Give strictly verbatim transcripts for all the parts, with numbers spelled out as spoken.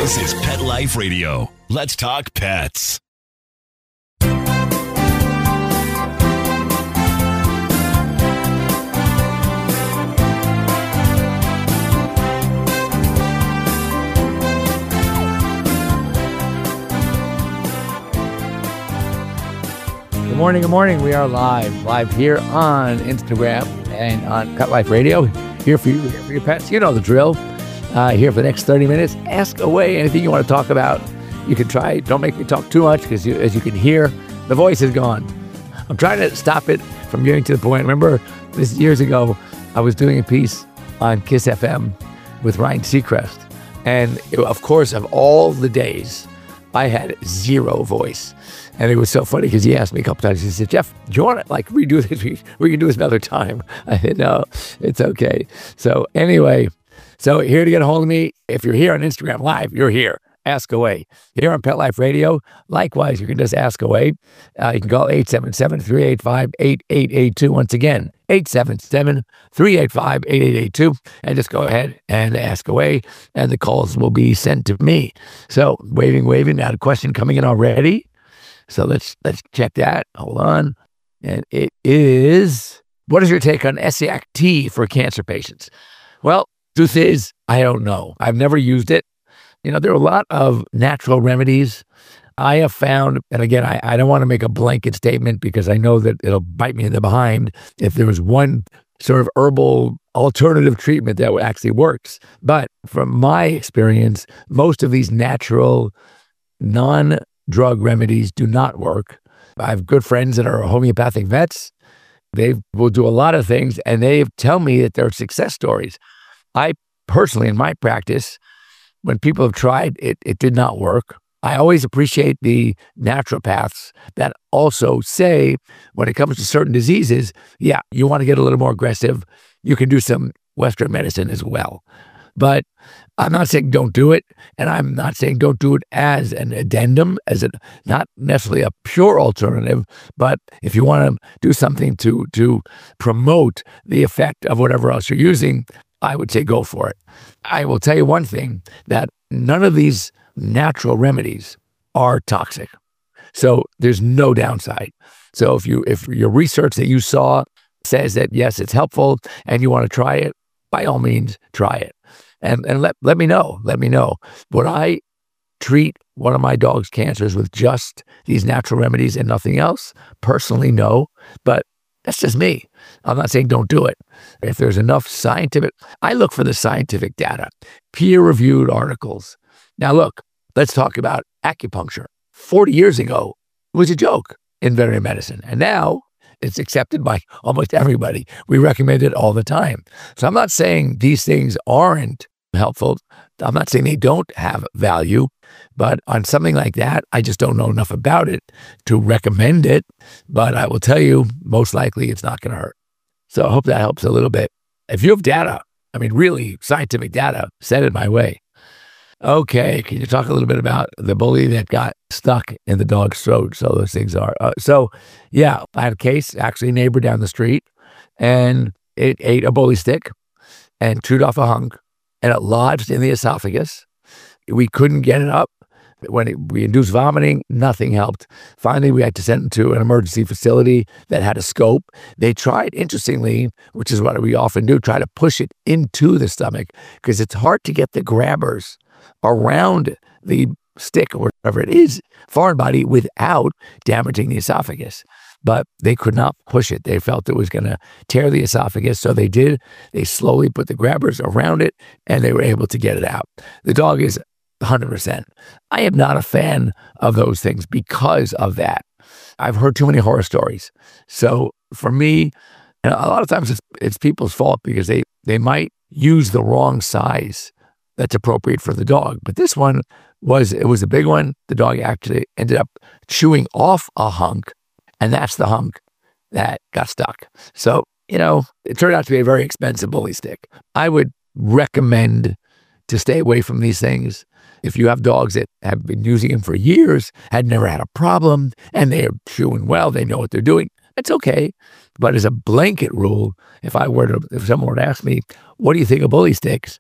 This is Pet Life Radio. Let's talk pets. Good morning, good morning. We are live, live here on Instagram and on Pet Life Radio. Here for you, here for your pets. You know the drill. Uh, here for the next thirty minutes. Ask away anything you want to talk about. You can try. Don't make me talk too much because, you, as you can hear, the voice is gone. I'm trying to stop it from getting to the point. Remember, this years ago, I was doing a piece on Kiss F M with Ryan Seacrest. And it, of course, of all the days, I had zero voice. And it was so funny because he asked me a couple times. He said, "Jeff, do you want to like redo this? We, we can do this another time." I said, "No, it's okay." So anyway, so here to get a hold of me. If you're here on Instagram Live, you're here. Ask away. Here on Pet Life Radio, likewise, you can just ask away. Uh, you can call eight seven seven, three eight five, eight eight eight two. Once again, eight seven seven, three eight five, eight eight eight two. And just go ahead and ask away, and the calls will be sent to me. So waving, waving. Now, a question coming in already. So let's let's check that. Hold on. And it is, what is your take on S C A C T for cancer patients? Well, truth is, I don't know. I've never used it. You know, there are a lot of natural remedies. I have found, and again, I, I don't want to make a blanket statement because I know that it'll bite me in the behind if there was one sort of herbal alternative treatment that actually works. But from my experience, most of these natural, non drug remedies do not work. I have good friends that are homeopathic vets. They will do a lot of things, and they tell me that they're success stories. I personally, in my practice, when people have tried, it, it did not work. I always appreciate the naturopaths that also say, when it comes to certain diseases, yeah, you want to get a little more aggressive, you can do some Western medicine as well. But I'm not saying don't do it, and I'm not saying don't do it as an addendum, as a not necessarily a pure alternative, but if you want to do something to to promote the effect of whatever else you're using, I would say go for it. I will tell you one thing, that none of these natural remedies are toxic. So there's no downside. So if you if your research that you saw says that, yes, it's helpful and you want to try it, by all means, try it. And and let, let me know. Let me know. Would I treat one of my dog's cancers with just these natural remedies and nothing else? Personally, no. But that's just me. I'm not saying don't do it. If there's enough scientific, I look for the scientific data, peer-reviewed articles. Now, look, let's talk about acupuncture. forty years ago, it was a joke in veterinary medicine. And now it's accepted by almost everybody. We recommend it all the time. So I'm not saying these things aren't helpful. I'm not saying they don't have value, but on something like that, I just don't know enough about it to recommend it. But I will tell you, most likely it's not going to hurt. So I hope that helps a little bit. If you have data, I mean, really scientific data, send it my way. Okay, can you talk a little bit about the bully that got stuck in the dog's throat? So those things are. Uh, so, yeah, I had a case, actually a neighbor down the street, and it ate a bully stick and chewed off a hunk, and it lodged in the esophagus. We couldn't get it up. When it, we induced vomiting, nothing helped. Finally, we had to send it to an emergency facility that had a scope. They tried, interestingly, which is what we often do, try to push it into the stomach because it's hard to get the grabbers around the stick or whatever it is, foreign body, without damaging the esophagus. But they could not push it. They felt it was going to tear the esophagus. So they did. They slowly put the grabbers around it, and they were able to get it out. The dog is one hundred percent. I am not a fan of those things because of that. I've heard too many horror stories. So for me, and a lot of times it's, it's people's fault because they, they might use the wrong size that's appropriate for the dog. But this one was, it was a big one. The dog actually ended up chewing off a hunk, and that's the hunk that got stuck. So, you know, it turned out to be a very expensive bully stick. I would recommend to stay away from these things. If you have dogs that have been using them for years, had never had a problem, and they're chewing well, they know what they're doing, it's okay. But as a blanket rule, if I were to, if someone were to ask me, what do you think of bully sticks?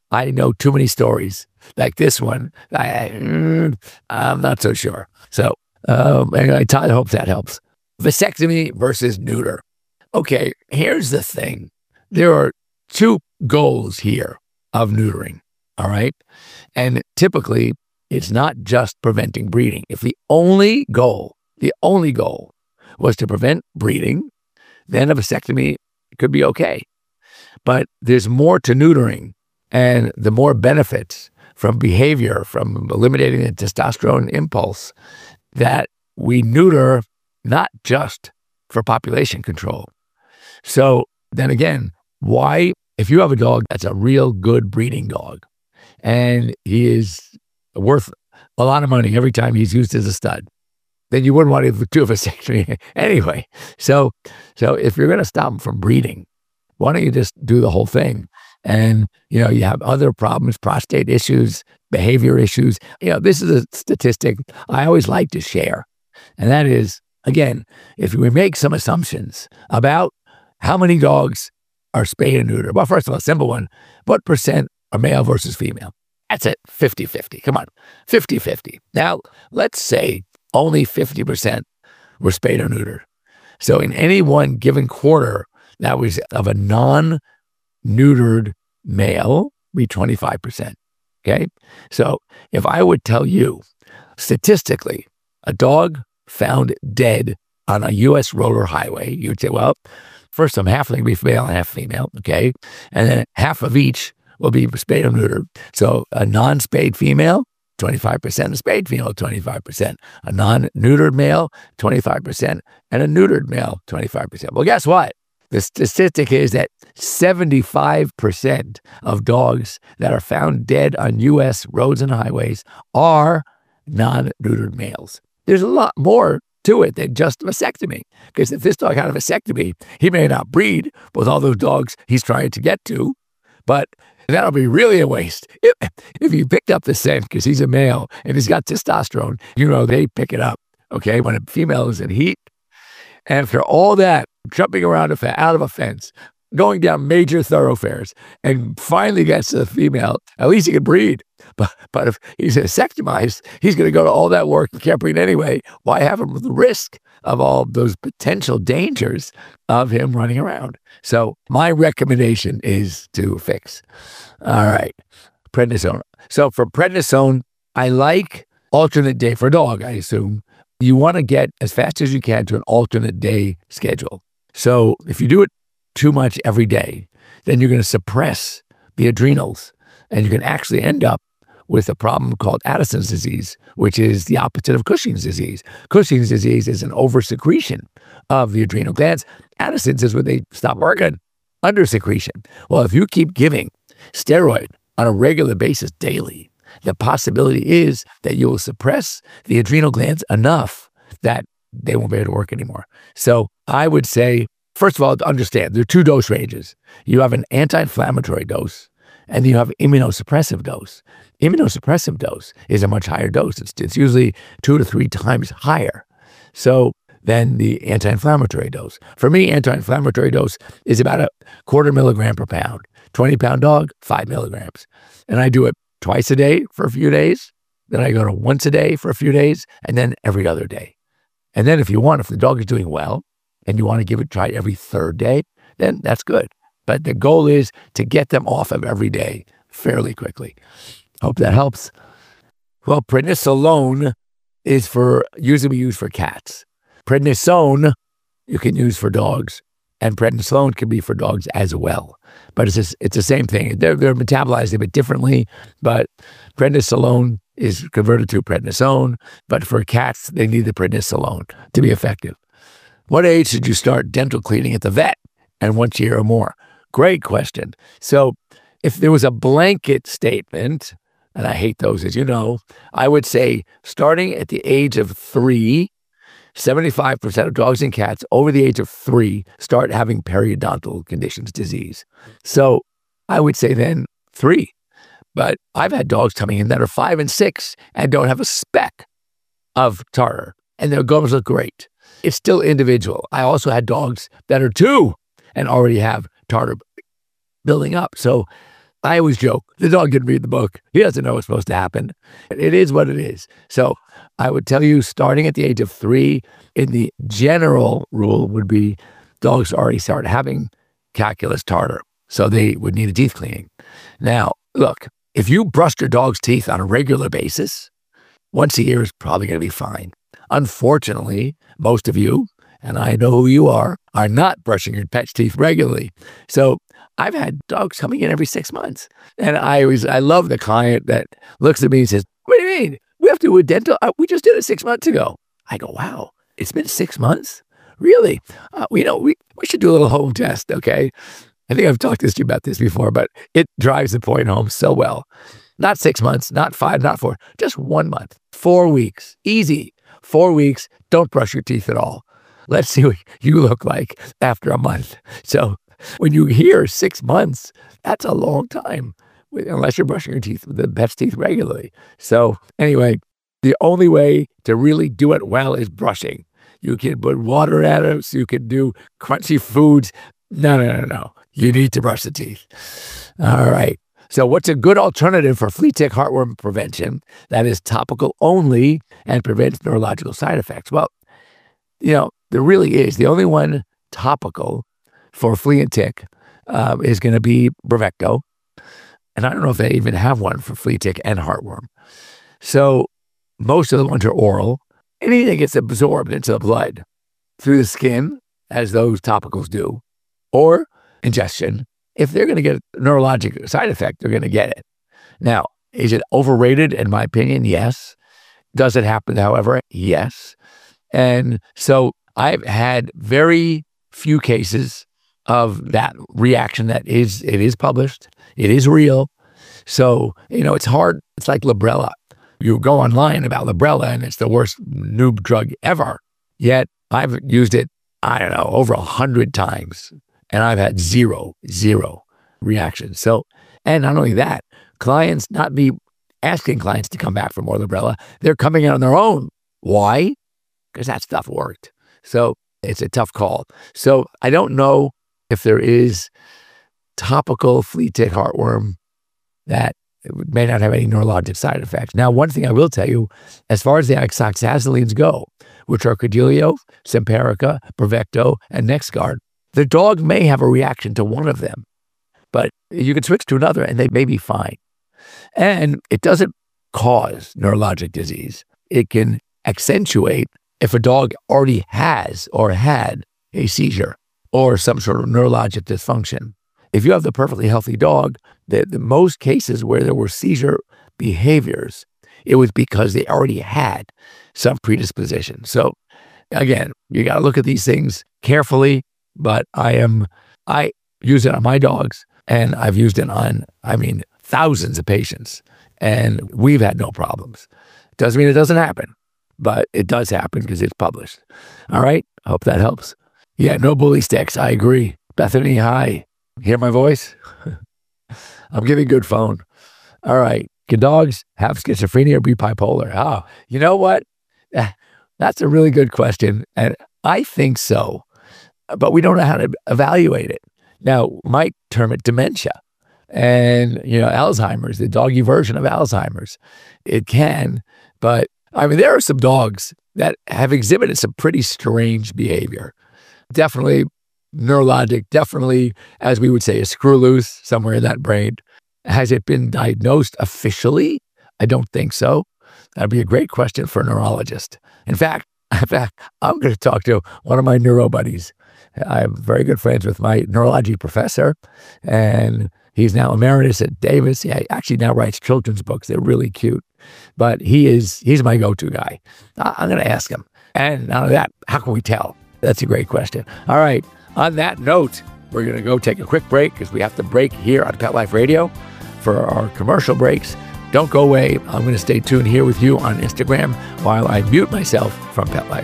I know too many stories like this one. I, mm, I'm not so sure. So um, anyway, Todd, I hope that helps. Vasectomy versus neuter. Okay, here's the thing. There are two goals here of neutering, all right? And typically, it's not just preventing breeding. If the only goal, the only goal was to prevent breeding, then a vasectomy could be okay. But there's more to neutering, and the more benefits from behavior, from eliminating the testosterone impulse, that we neuter not just for population control. So then again, why, if you have a dog that's a real good breeding dog, and he is worth a lot of money every time he's used as a stud, then you wouldn't want to do a vasectomy anyway. So, so if you're going to stop him from breeding, why don't you just do the whole thing? And, you know, you have other problems, prostate issues, behavior issues. You know, this is a statistic I always like to share. And that is, again, if we make some assumptions about how many dogs are spayed and neutered. Well, first of all, a simple one, what percent are male versus female? That's it, fifty-fifty. Come on, fifty-fifty. Now, let's say only fifty percent were spayed or neutered. So in any one given quarter, that was of a non-neutered male, be twenty-five percent, okay? So if I would tell you, statistically, a dog found dead on a U S road or highway, you'd say, well, first some half of them will be male and half female, okay? And then half of each will be spayed or neutered. So a non-spayed female, twenty-five percent, a spayed female, twenty-five percent, a non-neutered male, twenty-five percent, and a neutered male, twenty-five percent. Well, guess what? The statistic is that seventy-five percent of dogs that are found dead on U S roads and highways are non-neutered males. There's a lot more to it than just vasectomy. Because if this dog had a vasectomy, he may not breed with all those dogs he's trying to get to, but that'll be really a waste. If, if you picked up the scent because he's a male and he's got testosterone, you know, they pick it up, okay, when a female is in heat. And after all that, jumping around a fe- out of a fence, going down major thoroughfares, and finally gets to the female, at least he can breed. But but if he's vasectomized, he's going to go to all that work and can't breed anyway. Why have him with the risk of all those potential dangers of him running around? So my recommendation is to fix. All right, prednisone. So for prednisone, I like alternate day for a dog, I assume. You want to get as fast as you can to an alternate day schedule. So if you do it too much every day, then you're going to suppress the adrenals, and you can actually end up with a problem called Addison's disease, which is the opposite of Cushing's disease. Cushing's disease is an oversecretion of the adrenal glands. Addison's is where they stop working, undersecretion. Well, if you keep giving steroid on a regular basis daily, the possibility is that you will suppress the adrenal glands enough that they won't be able to work anymore. So I would say, first of all, to understand, there are two dose ranges. You have an anti-inflammatory dose, and you have immunosuppressive dose. Immunosuppressive dose is a much higher dose. It's, it's usually two to three times higher so than the anti-inflammatory dose. For me, anti-inflammatory dose is about a quarter milligram per pound. twenty-pound dog, five milligrams. And I do it twice a day for a few days. Then I go to once a day for a few days, and then every other day. And then if you want, if the dog is doing well, and you want to give it a try every third day, then that's good. But the goal is to get them off of every day fairly quickly. Hope that helps. Well, prednisolone is for usually used for cats. Prednisone you can use for dogs, and prednisolone can be for dogs as well. But it's just, it's the same thing. They're, they're metabolized a bit differently, but prednisolone is converted to prednisone. But for cats, they need the prednisolone to be effective. What age should you start dental cleaning at the vet? And once a year or more? Great question. So if there was a blanket statement, and I hate those, as you know, I would say starting at the age of three, seventy-five percent of dogs and cats over the age of three start having periodontal conditions, disease. So I would say then three. But I've had dogs coming in that are five and six and don't have a speck of tartar, and their gums look great. It's still individual. I also had dogs that are two and already have tartar building up. So I always joke, the dog didn't read the book. He doesn't know what's supposed to happen. It is what it is. So I would tell you, starting at the age of three, in the general rule would be dogs already start having calculus tartar. So they would need a teeth cleaning. Now, look, if you brushed your dog's teeth on a regular basis, once a year is probably going to be fine. Unfortunately, most of you, and I know who you are, are not brushing your pet's teeth regularly. So I've had dogs coming in every six months. And I always, I love the client that looks at me and says, what do you mean? We have to do a dental? Uh, we just did it six months ago. I go, wow, it's been six months? Really? Uh, you know, we, we should do a little home test, okay? I think I've talked to you about this before, but it drives the point home so well. Not six months, not five, not four, just one month, four weeks, easy. Four weeks, don't brush your teeth at all. Let's see what you look like after a month. So when you hear six months, that's a long time, unless you're brushing your teeth with the pet's teeth regularly. So anyway, the only way to really do it well is brushing. You can put water at it, you can do crunchy foods. No, no, no, no. You need to brush the teeth. All right. So what's a good alternative for flea tick heartworm prevention that is topical only and prevents neurological side effects? Well, you know, there really is. The only one topical for flea and tick um, is going to be Bravecto. And I don't know if they even have one for flea tick and heartworm. So most of the ones are oral. Anything that gets absorbed into the blood through the skin, as those topicals do, or ingestion, if they're going to get a neurologic side effect, they're going to get it. Now, is it overrated? In my opinion, yes. Does it happen, however? Yes. And so I've had very few cases of that reaction that is, it is published. It is real. So, you know, it's hard. It's like Librela. You go online about Librela and it's the worst noob drug ever. Yet I've used it, I don't know, over a hundred times. And I've had zero, zero reactions. So, and not only that, clients, not me asking clients to come back for more Librela, they're coming in on their own. Why? Because that stuff worked. So it's a tough call. So I don't know if there is topical flea tick heartworm that may not have any neurologic side effects. Now, one thing I will tell you, as far as the isoxazolines go, which are Credelio, Simparica, Bravecto, and NexGard, the dog may have a reaction to one of them, but you can switch to another and they may be fine. And it doesn't cause neurologic disease. It can accentuate if a dog already has or had a seizure or some sort of neurologic dysfunction. If you have the perfectly healthy dog, the, the most cases where there were seizure behaviors, it was because they already had some predisposition. So again, you got to look at these things carefully, but I am, I use it on my dogs and I've used it on, I mean, thousands of patients and we've had no problems. Doesn't mean it doesn't happen, but it does happen because it's published. All right. I hope that helps. Yeah. No bully sticks. I agree. Bethany, hi. Hear my voice? I'm giving good phone. All right. Can dogs have schizophrenia or be bipolar? Oh, you know what? That's a really good question. And I think so, but we don't know how to evaluate it. Now, might term it dementia and, you know, Alzheimer's, the doggy version of Alzheimer's. It can, but I mean, there are some dogs that have exhibited some pretty strange behavior. Definitely neurologic, definitely, as we would say, a screw loose somewhere in that brain. Has it been diagnosed officially? I don't think so. That'd be a great question for a neurologist. In fact, in fact, I'm going to talk to one of my neuro buddies. I'm very good friends with my neurology professor, and he's now emeritus at Davis. He actually now writes children's books. They're really cute, but he is, he's my go-to guy. I'm going to ask him. And not only that, how can we tell? That's a great question. All right. On that note, we're going to go take a quick break because we have to break here on Pet Life Radio for our commercial breaks. Don't go away. I'm going to stay tuned here with you on Instagram while I mute myself from Pet Life.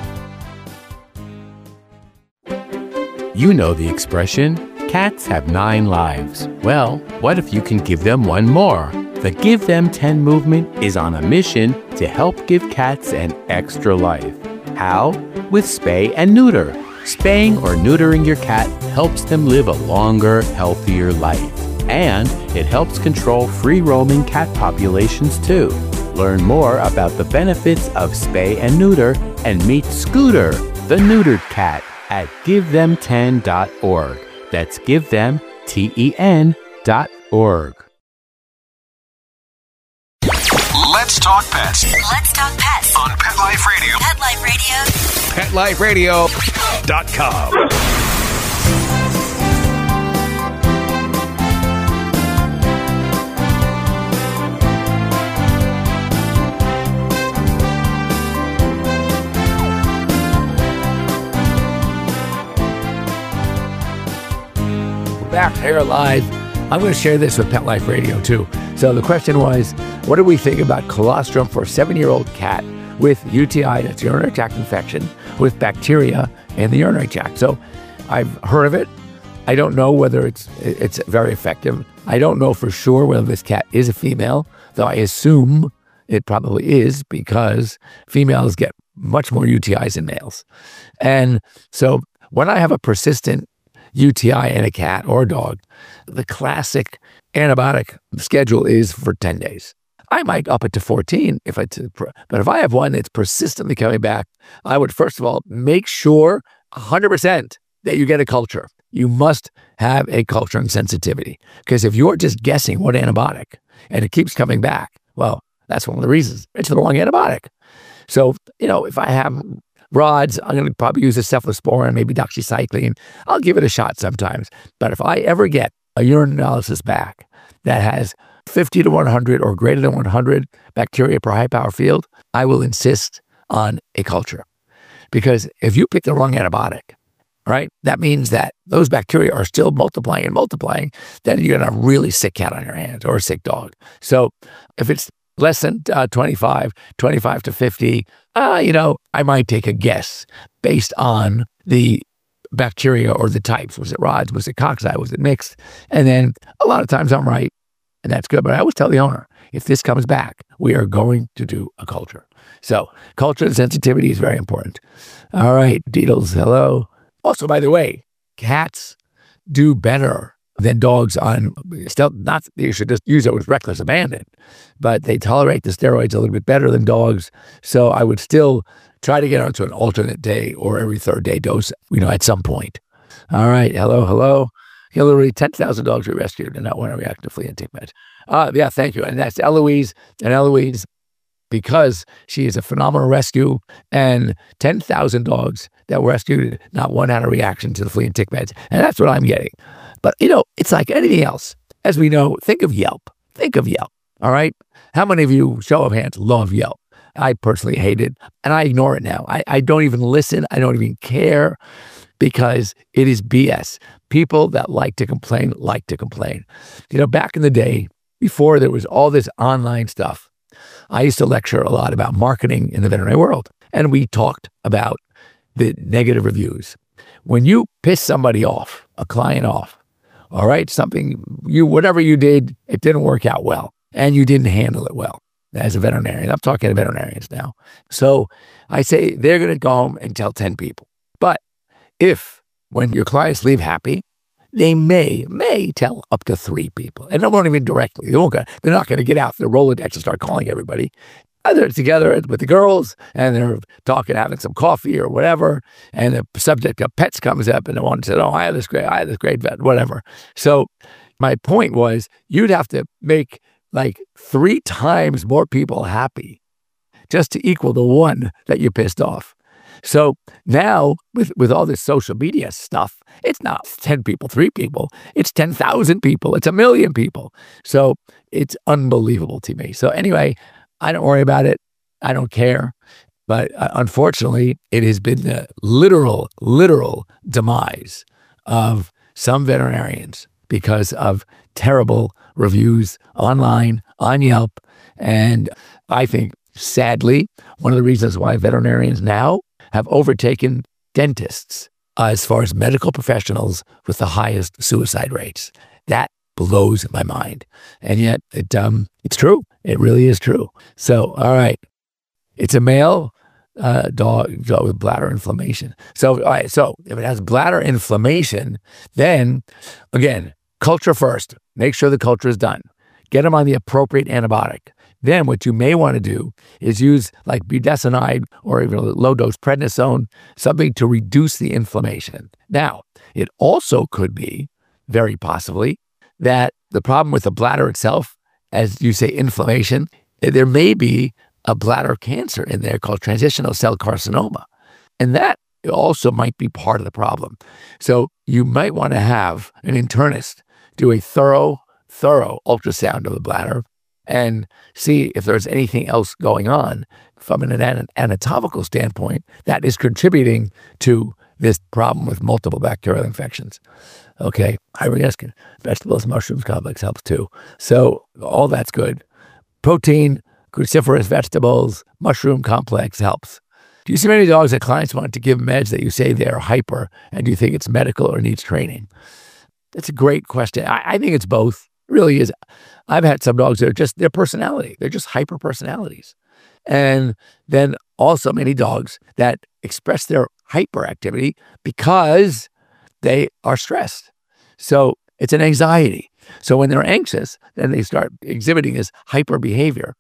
You know the expression, cats have nine lives. Well, what if you can give them one more? The Give Them ten movement is on a mission to help give cats an extra life. How? With spay and neuter. Spaying or neutering your cat helps them live a longer, healthier life. And it helps control free-roaming cat populations too. Learn more about the benefits of spay and neuter and meet Scooter, the neutered cat, at give them ten dot org. That's give them ten dot org. Let's talk pets Let's talk pets on Pet Life Radio. Pet Life Radio. pet life radio dot com. Back here live. I'm going to share this with Pet Life Radio too. So the question was, what do we think about colostrum for a seven-year-old cat with U T I, that's urinary tract infection, with bacteria in the urinary tract? So I've heard of it. I don't know whether it's it's very effective. I don't know for sure whether this cat is a female, though I assume it probably is because females get much more U T Is than males. And so when I have a persistent U T I in a cat or a dog, the classic antibiotic schedule is for ten days. I might up it to fourteen if I, but if I have one that's persistently coming back, I would first of all make sure one hundred percent that you get a culture. You must have a culture and sensitivity, because if you're just guessing what antibiotic and it keeps coming back, well, that's one of the reasons. It's the wrong antibiotic. So, you know, if I have rods, I'm going to probably use a cephalosporin, maybe doxycycline. I'll give it a shot sometimes. But if I ever get a urine analysis back that has fifty to one hundred or greater than one hundred bacteria per high power field, I will insist on a culture. Because if you pick the wrong antibiotic, right, that means that those bacteria are still multiplying and multiplying, then you're going to have a really sick cat on your hands or a sick dog. So if it's less than uh, twenty-five, twenty-five to fifty, uh, you know, I might take a guess based on the bacteria or the types. Was it rods? Was it cocci? Was it mixed? And then a lot of times I'm right, and that's good. But I always tell the owner, if this comes back, we are going to do a culture. So culture and sensitivity is very important. All right, Deedles, hello. Also, by the way, cats do better than dogs on, still not, you should just use it with reckless abandon, but they tolerate the steroids a little bit better than dogs. So I would still try to get onto an alternate day or every third day dose, you know, at some point. All right. Hello, hello. Hillary, ten thousand dogs were rescued and not want to react to flea and tick meds. Uh, yeah, thank you. And that's Eloise. And Eloise, because she is a phenomenal rescue, and ten thousand dogs that were rescued, not one had a reaction to the flea and tick meds. And that's what I'm getting. But, you know, it's like anything else. As we know, think of Yelp. Think of Yelp, all right? How many of you, show of hands, love Yelp? I personally hate it, and I ignore it now. I, I don't even listen. I don't even care, because it is B S. People that like to complain like to complain. You know, back in the day, before there was all this online stuff, I used to lecture a lot about marketing in the veterinary world, and we talked about the negative reviews. When you piss somebody off, a client off, all right, something, you, whatever you did, it didn't work out well, and you didn't handle it well as a veterinarian. I'm talking to veterinarians now. So I say they're going to go home and tell ten people. But if, when your clients leave happy, they may, may tell up to three people. And they won't even directly. They won't go, they're not going to get out the Rolodex and start calling everybody. They're together with the girls, and they're talking, having some coffee or whatever, and the subject of pets comes up, and the one said, oh, I have this great, I have this great vet, whatever. So my point was, you'd have to make like three times more people happy just to equal the one that you pissed off. So now, with, with all this social media stuff, it's not ten people, three people. It's ten thousand people. It's a million people. So it's unbelievable to me. So anyway, I don't worry about it. I don't care. But uh, unfortunately, it has been the literal, literal demise of some veterinarians because of terrible reviews online, on Yelp. And I think, sadly, one of the reasons why veterinarians now have overtaken dentists uh, as far as medical professionals with the highest suicide rates. That blows my mind. And yet, it um, it's true. It really is true. So, all right. It's a male uh, dog, dog with bladder inflammation. So, all right. So, if it has bladder inflammation, then, again, culture first. Make sure the culture is done. Get them on the appropriate antibiotic. Then what you may want to do is use like budesonide or even low-dose prednisone, something to reduce the inflammation. Now, it also could be, very possibly, that the problem with the bladder itself, as you say, inflammation, there may be a bladder cancer in there called transitional cell carcinoma. And that also might be part of the problem. So you might want to have an internist do a thorough, thorough ultrasound of the bladder and see if there's anything else going on from an anatomical standpoint that is contributing to this problem with multiple bacterial infections. Okay, Hybrinescin, vegetables, mushrooms complex helps too. So all that's good. Protein, cruciferous vegetables, mushroom complex helps. Do you see many dogs that clients want to give meds that you say they're hyper and do you think it's medical or needs training? That's a great question. I, I think it's both. It really is. I've had some dogs that are just their personality. They're just hyper personalities. And then also many dogs that express their hyperactivity because they are stressed. So it's an anxiety. So when they're anxious, then they start exhibiting this hyper behavior.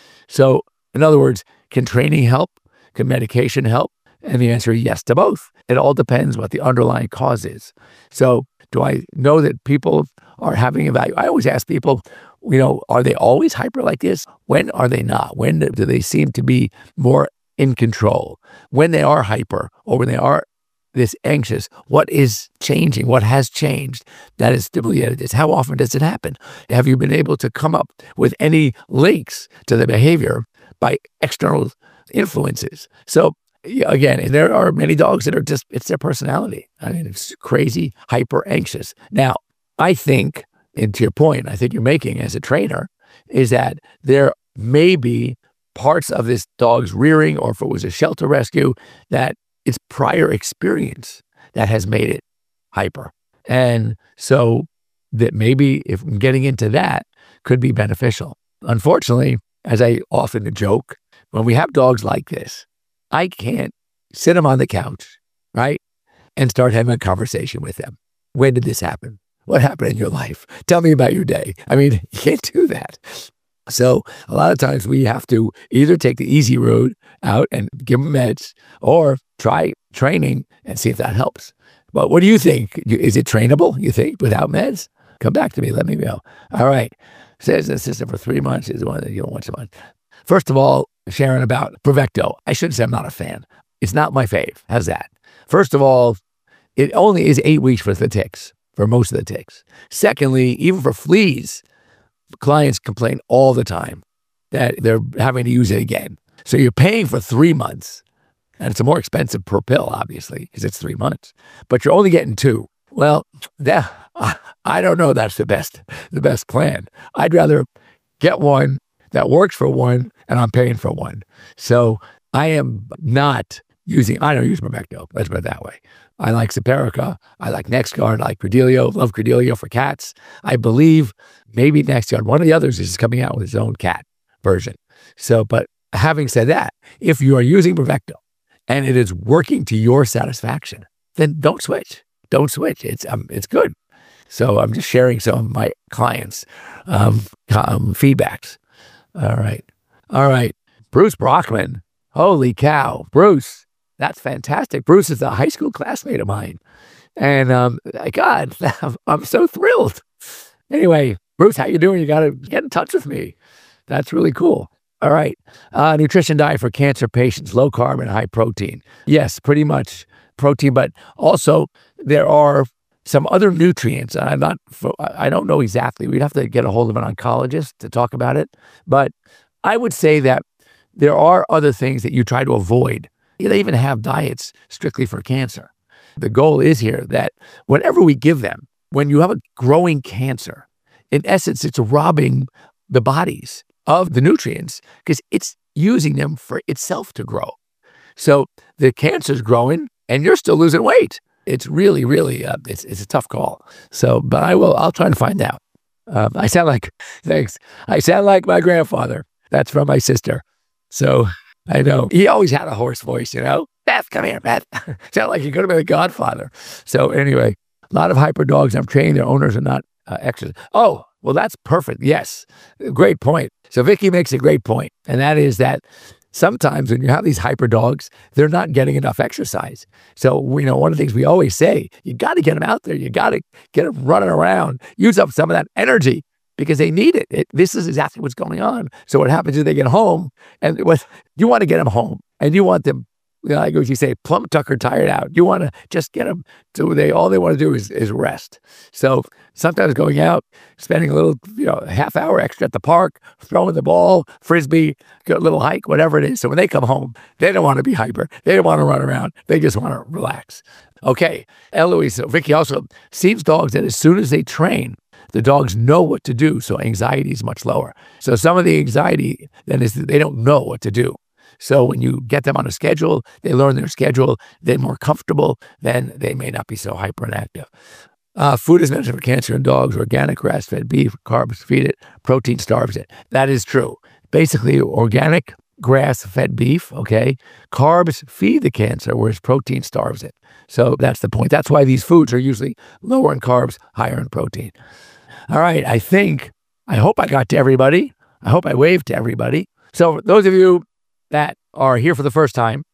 So in other words, can training help? Can medication help? And the answer is yes to both. It all depends what the underlying cause is. So do I know that people are having a value? I always ask people, you know, are they always hyper like this? When are they not? When do they seem to be more in control? When they are hyper or when they are this anxious, what is changing? What has changed that has stimulated this? How often does it happen? Have you been able to come up with any links to the behavior by external influences? So again, there are many dogs that are just, it's their personality. I mean, it's crazy, hyper anxious. Now, I think, and to your point, I think you're making as a trainer, is that there may be parts of this dog's rearing, or if it was a shelter rescue, that it's prior experience that has made it hyper. And so that maybe if getting into that could be beneficial. Unfortunately, as I often joke, when we have dogs like this, I can't sit them on the couch, right, and start having a conversation with them. When did this happen? What happened in your life? Tell me about your day. I mean, you can't do that. So a lot of times we have to either take the easy road out and give them meds or try training and see if that helps. But what do you think? Is it trainable, you think, without meds? Come back to me. Let me know. All right. Says the system for three months is one that you don't want to month. First of all, Sharon, about Bravecto. I shouldn't say I'm not a fan. It's not my fave. How's that? First of all, it only is eight weeks for the ticks, for most of the ticks. Secondly, even for fleas, clients complain all the time that they're having to use it again. So you're paying for three months, and it's more expensive per pill, obviously, because it's three months. But you're only getting two. Well, that, I don't know that's the best, the best plan. I'd rather get one that works for one, and I'm paying for one. So I am not using, I don't use Bravecto, let's put it that way. I like Simparica, I like NexGard, I like Credelio, love Credelio for cats. I believe maybe NexGard, one of the others is coming out with its own cat version. So, but having said that, if you are using Bravecto and it is working to your satisfaction, then don't switch. Don't switch. It's um, it's good. So I'm just sharing some of my clients' um, um, feedbacks. All right. All right. Bruce Brockman. Holy cow. Bruce, that's fantastic. Bruce is a high school classmate of mine. And um, God, I'm so thrilled. Anyway, Bruce, how you doing? You got to get in touch with me. That's really cool. All right. Uh, nutrition diet for cancer patients, low carb and high protein. Yes, pretty much protein, but also there are some other nutrients. I'm not, I don't know exactly. We'd have to get a hold of an oncologist to talk about it. But I would say that there are other things that you try to avoid. They even have diets strictly for cancer. The goal is here that whatever we give them, when you have a growing cancer, in essence, it's robbing the bodies of the nutrients because it's using them for itself to grow. So the cancer's growing and you're still losing weight. It's really, really, uh, it's it's a tough call. So, but I will, I'll try to find out. Um, I sound like, thanks. I sound like my grandfather. That's from my sister. So I know he always had a hoarse voice, you know, Beth, come here, Beth. Sound like you're going to be the godfather. So anyway, a lot of hyper dogs I'm training, their owners are not uh, exercise. Oh, well, that's perfect. Yes. Great point. So Vicky makes a great point, and that is that sometimes when you have these hyper dogs, they're not getting enough exercise. So, you know, one of the things we always say, you got to get them out there. You got to get them running around, use up some of that energy because they need it. it. This is exactly what's going on. So what happens is they get home and what you want to get them home and you want them, like what you say, plump tucker tired out. You want to just get them to they all they want to do is, is rest. So sometimes going out, spending a little, you know, half hour extra at the park, throwing the ball, frisbee, go a little hike, whatever it is. So when they come home, they don't want to be hyper. They don't want to run around. They just want to relax. Okay, Eloise, so Vicky also seems dogs that as soon as they train, the dogs know what to do. So anxiety is much lower. So some of the anxiety then is that they don't know what to do. So when you get them on a schedule, they learn their schedule, they're more comfortable, then they may not be so hyper and active. Uh, food is mentioned for cancer in dogs, organic grass-fed beef, carbs feed it, protein starves it. That is true. Basically, organic grass-fed beef, okay, carbs feed the cancer, whereas protein starves it. So that's the point. That's why these foods are usually lower in carbs, higher in protein. All right, I think, I hope I got to everybody. I hope I waved to everybody. So those of you that are here for the first time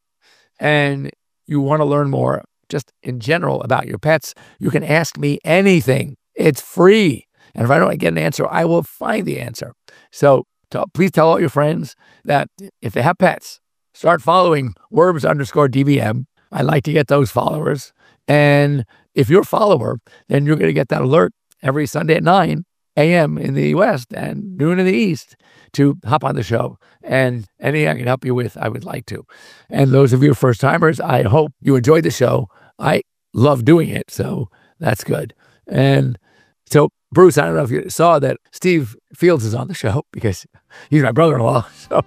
and you want to learn more just in general about your pets, you can ask me anything. It's free. And if I don't get an answer, I will find the answer. So t- please tell all your friends that if they have pets, start following Worms underscore D V M. I like to get those followers. And if you're a follower, then you're going to get that alert every Sunday at nine a.m. in the West and noon in the East to hop on the show. And anything I can help you with, I would like to. And those of you first timers, I hope you enjoyed the show. I love doing it, so that's good. And so, Bruce, I don't know if you saw that Steve Fields is on the show because he's my brother-in-law. So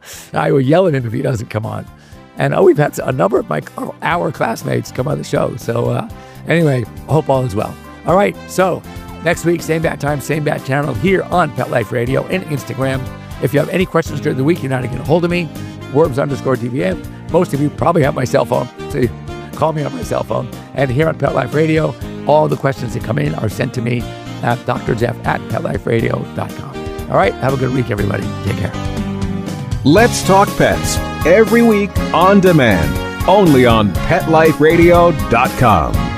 I will yell at him if he doesn't come on. And oh, we've had a number of my our classmates come on the show. So uh, anyway, I hope all is well. All right, so next week, same bat time, same bat channel here on Pet Life Radio and Instagram. If you have any questions during the week, you're not going to get a hold of me, Worms underscore D V M. Most of you probably have my cell phone, so you call me on my cell phone. And here on Pet Life Radio, all the questions that come in are sent to me at D R Jeff at pet life radio dot com. All right, have a good week, everybody. Take care. Let's Talk Pets, every week on demand, only on pet life radio dot com.